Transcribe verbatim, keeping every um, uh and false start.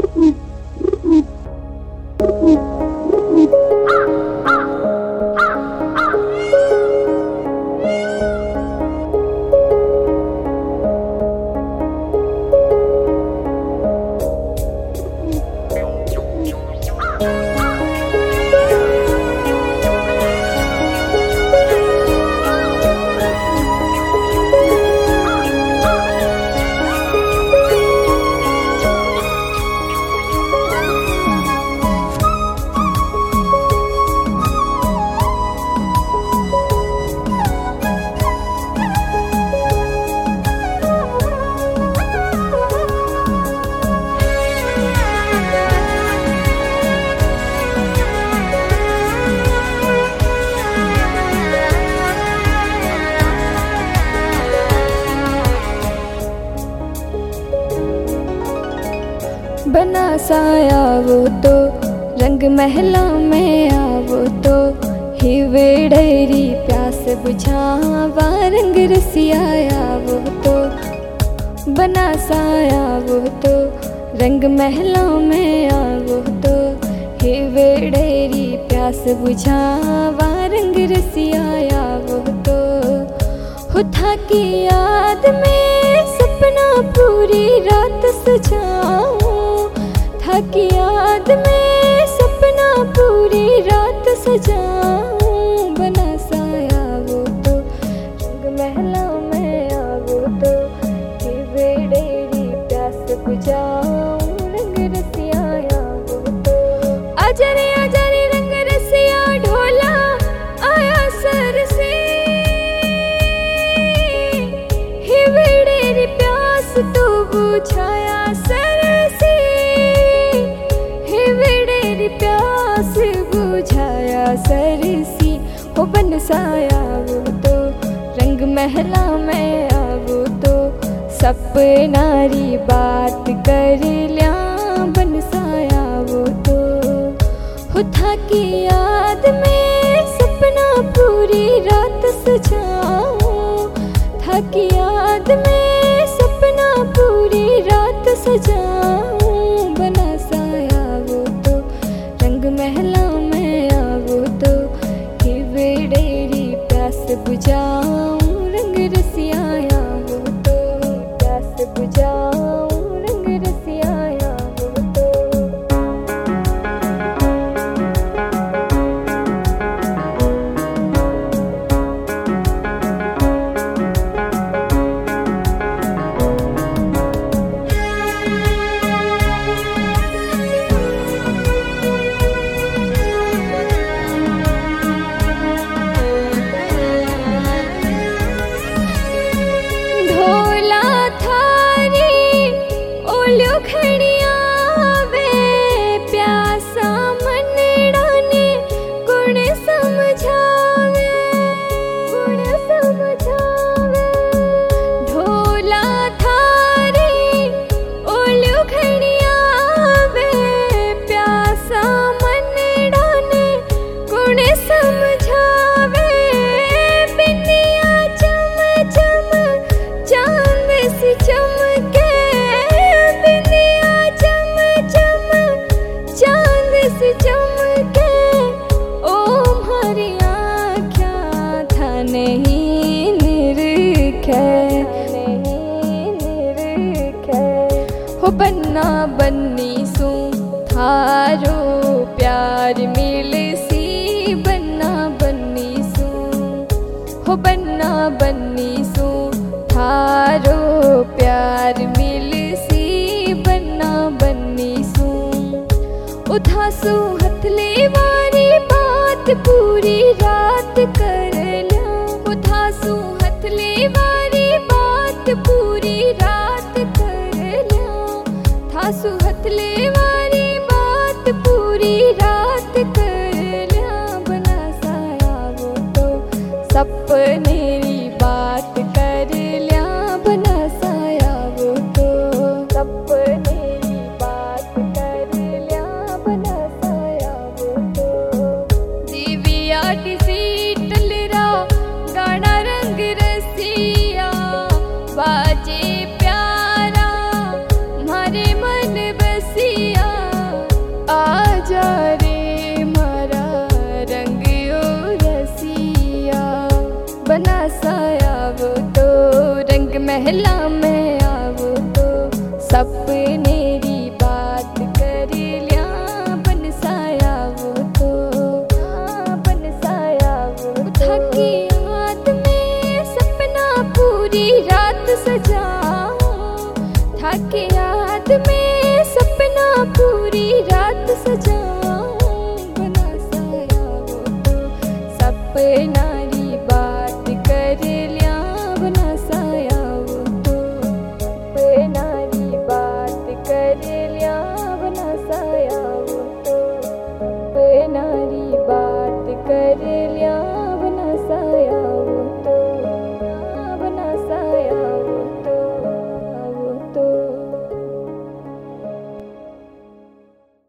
बना साया वो तो रंग महला में आवो तो हिवे डेरी प्यास बुझावा रंग रसियाया वो तो बना साया वो तो रंग महला में आवो तो हिवे डेरी प्यास बुझावा रंग रसियाया वो तो हुथा की याद में सपना पूरी रात सजाऊं था की याद में सपना पूरी रात सजाऊं बना साया वो तो रंग महला में आवो तो हिवे डेरी प्यास बुझाऊं रंग रसियाया वो तो आजा रे आजा रे रंग रसिया ढोला आया सर से हिवे डेरी प्यास तो बुझाया सर से प्यास बुझाया सरसी हो बन साया वो तो रंग महला में आवो तो सपनारी बात कर लिया बन साया वो तो हुथा की याद में सपना पूरी रात सजाऊं था की याद में सपना पूरी रात सजाऊं बना साया वो तो रंग महला में आवो तो हिवे डेरी प्यास बुझाऊं रंग रसियाया वो तो प्यास बुझाऊं रंग रसियाया वो तो हो बन्ना बन्नी सू थारो प्यार मिल सी बन्ना बन्नी सू हो बन्ना बन्नी सू थारो प्यार मिल सी बन्ना बन्नी सू उठा सू हथले वारी बात पूरी रात कर लिया उठा सू हथले वारी बात पूरी रात कर लिया था सू हथले